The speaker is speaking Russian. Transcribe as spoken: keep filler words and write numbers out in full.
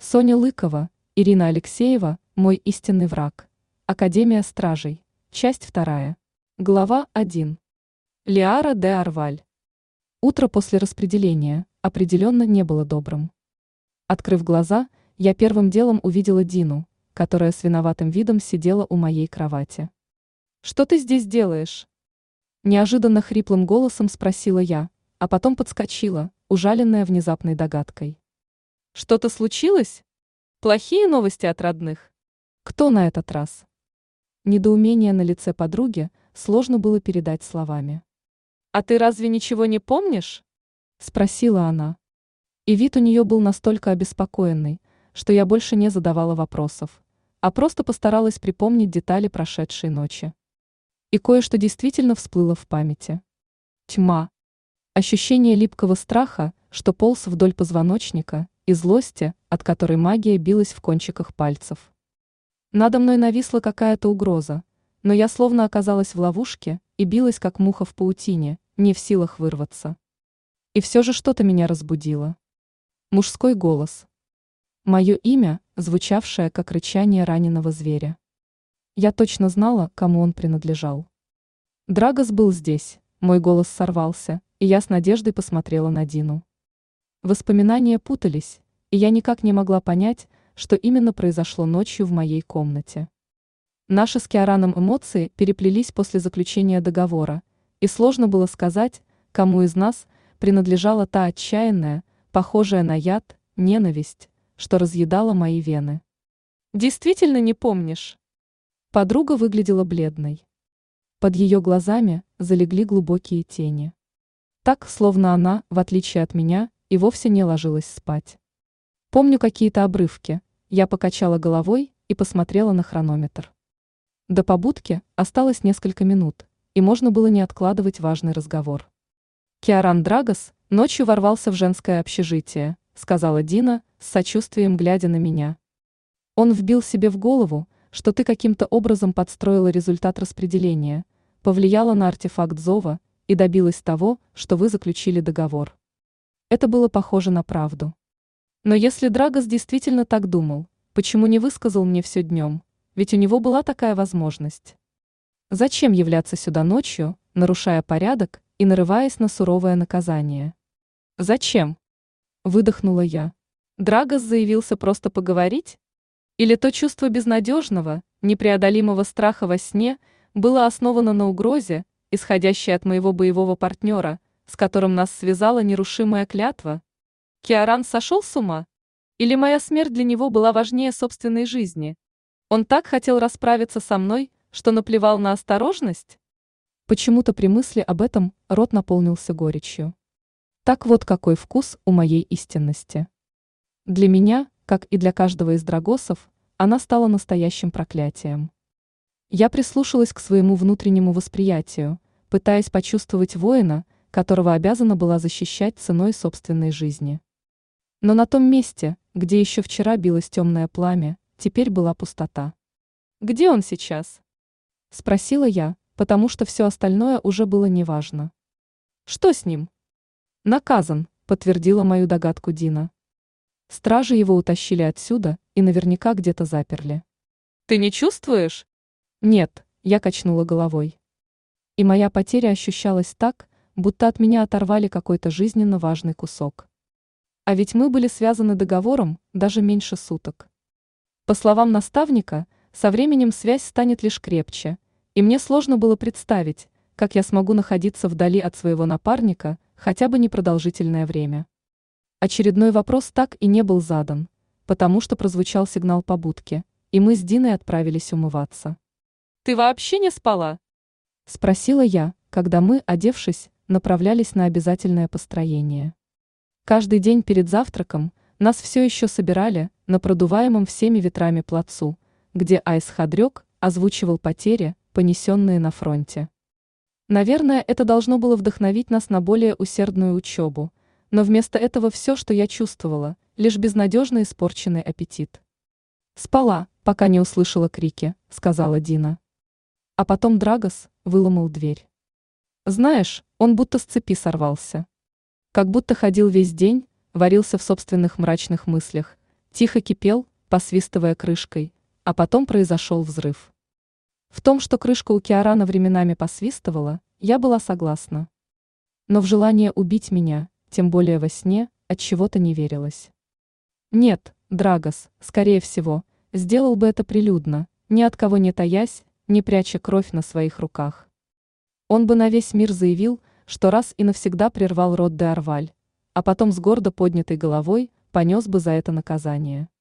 Соня Лыкова, Ирина Алексеева, мой истинный враг. Академия стражей. Часть вторая. Глава один. Лиара де Арваль. Утро после распределения определенно не было добрым. Открыв глаза, я первым делом увидела Дину, которая с виноватым видом сидела у моей кровати. «Что ты здесь делаешь?» Неожиданно хриплым голосом спросила я, а потом подскочила, ужаленная внезапной догадкой. «Что-то случилось? Плохие новости от родных? Кто на этот раз?» Недоумение на лице подруги сложно было передать словами. «А ты разве ничего не помнишь?» – спросила она. И вид у нее был настолько обеспокоенный, что я больше не задавала вопросов, а просто постаралась припомнить детали прошедшей ночи. И кое-что действительно всплыло в памяти. Тьма. Ощущение липкого страха, что полз вдоль позвоночника, и злости, от которой магия билась в кончиках пальцев. Надо мной нависла какая-то угроза, но я словно оказалась в ловушке и билась как муха в паутине, не в силах вырваться. И все же что-то меня разбудило. Мужской голос. Мое имя, звучавшее как рычание раненого зверя. Я точно знала, кому он принадлежал. Драгос был здесь, мой голос сорвался, и я с надеждой посмотрела на Дину. Воспоминания путались, и я никак не могла понять, что именно произошло ночью в моей комнате. Наши с Киараном эмоции переплелись после заключения договора, и сложно было сказать, кому из нас принадлежала та отчаянная, похожая на яд, ненависть, что разъедала мои вены. «Действительно не помнишь?» Подруга выглядела бледной. Под ее глазами залегли глубокие тени. Так, словно она, в отличие от меня, и вовсе не ложилась спать. Помню какие-то обрывки, я покачала головой и посмотрела на хронометр. До побудки осталось несколько минут, и можно было не откладывать важный разговор. «Киаран Драгос ночью ворвался в женское общежитие», сказала Дина, с сочувствием глядя на меня. «Он вбил себе в голову, что ты каким-то образом подстроила результат распределения, повлияла на артефакт зова и добилась того, что вы заключили договор». Это было похоже на правду. Но если Драгос действительно так думал, почему не высказал мне все днем, ведь у него была такая возможность? Зачем являться сюда ночью, нарушая порядок и нарываясь на суровое наказание? «Зачем?» – выдохнула я. Драгос заявился просто поговорить? Или то чувство безнадежного, непреодолимого страха во сне было основано на угрозе, исходящей от моего боевого партнера, с которым нас связала нерушимая клятва? Киаран сошел с ума? Или моя смерть для него была важнее собственной жизни? Он так хотел расправиться со мной, что наплевал на осторожность? Почему-то при мысли об этом рот наполнился горечью. Так вот какой вкус у моей истинности. Для меня, как и для каждого из драгосов, она стала настоящим проклятием. Я прислушалась к своему внутреннему восприятию, пытаясь почувствовать воина, которого обязана была защищать ценой собственной жизни. Но на том месте, где еще вчера билось темное пламя, теперь была пустота. «Где он сейчас?» – спросила я, потому что все остальное уже было неважно. «Что с ним?» «Наказан», – подтвердила мою догадку Дина. Стражи его утащили отсюда и наверняка где-то заперли. «Ты не чувствуешь?» «Нет», – я качнула головой. И моя потеря ощущалась так, будто от меня оторвали какой-то жизненно важный кусок. А ведь мы были связаны договором даже меньше суток. По словам наставника, со временем связь станет лишь крепче, и мне сложно было представить, как я смогу находиться вдали от своего напарника хотя бы непродолжительное время. Очередной вопрос так и не был задан, потому что прозвучал сигнал побудки, и мы с Диной отправились умываться. «Ты вообще не спала?» – спросила я, когда мы, одевшись, направлялись на обязательное построение. Каждый день перед завтраком нас все еще собирали на продуваемом всеми ветрами плацу, где Айс Хадрёк озвучивал потери, понесенные на фронте. Наверное, это должно было вдохновить нас на более усердную учебу, но вместо этого все, что я чувствовала, лишь безнадежно испорченный аппетит. «Спала, пока не услышала крики», — сказала Дина. А потом Драгос выломал дверь. Знаешь, он будто с цепи сорвался. Как будто ходил весь день, варился в собственных мрачных мыслях, Тихо кипел, посвистывая крышкой, а потом произошел взрыв. В том, что крышка у Киарана временами посвистывала, я была согласна. Но в желание убить меня, тем более во сне, от чего-то не верилось. Нет, Драгос, скорее всего, сделал бы это прилюдно, ни от кого не таясь, не пряча кровь на своих руках. Он бы на весь мир заявил, что раз и навсегда прервал род де Арваль, а потом с гордо поднятой головой понес бы за это наказание.